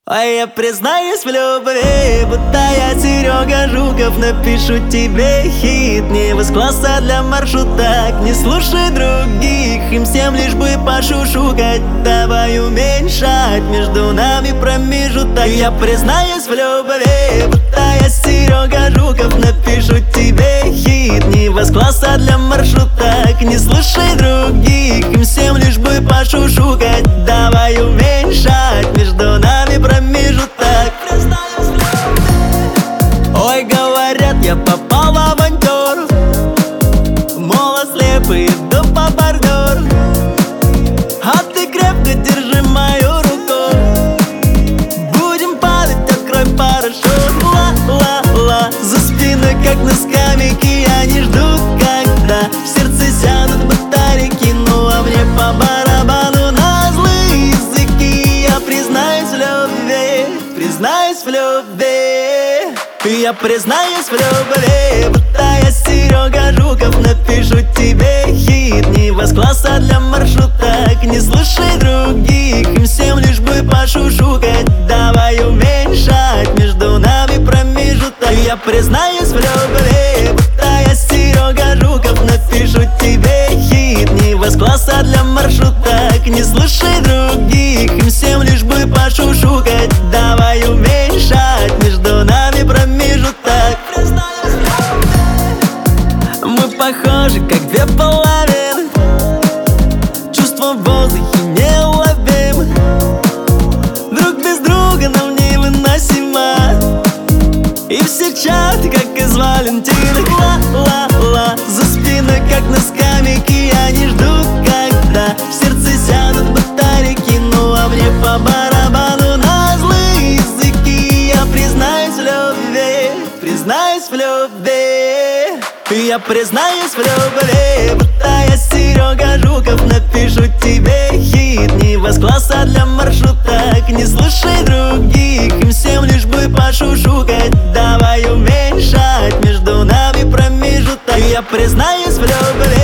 А я признаюсь в любви, будто я Серега Жуков. Напишу тебе хит, не из класса для маршруток. Не слушай других, им всем лишь бы пошушукать. Давай уменьшать между нами промежуток. Я признаюсь в любви, будто я Серега Жуков. Напишу тебе хит, не из класса для маршруток. Не слушай других, им всем лишь бы пошушукать. Давай уменьшать между нами промежуток. Ой, говорят, я попал в авантюру, мол, слепый, иду по бордюру. А ты крепко держи мою руку, будем падать, открой парашют. Ла-ла-ла, за спиной, как на скамейке, они ждут, когда в сердце сядут батарейки. Ну а мне по барабану на злые языки. Я признаюсь в любви, признаюсь в любви. Я признаюсь в любви, будто я Серега Жуков. Напишу тебе хит, не из класса для маршруток. Не слушай других, им всем лишь бы пошушукать. Давай уменьшать между нами промежуток. Я признаюсь в любви, будто я Серега Жуков. Напишу тебе хит, не из класса для маршруток. Не слушай других, им всем лишь бы пошушукать. Давай уменьшать между нами промежуток. Мы похожи, как две половины, чувства в воздухе неуловимы. Друг без друга нам невыносимо, и все чаты, как из Валентины. Ла-ла-ла, за спиной, как на скамейке, они ждут, когда в сердце сядут батарейки. Ну а мне по барабану на злые языки. Я признаюсь в любви, признаюсь в любви. Я признаюсь в любви, будто я Серега Жуков. Напишу тебе хит, не из класса для маршруток. Не слушай других, им всем лишь бы пошушукать. Давай уменьшать между нами промежуток. Я признаюсь в любви.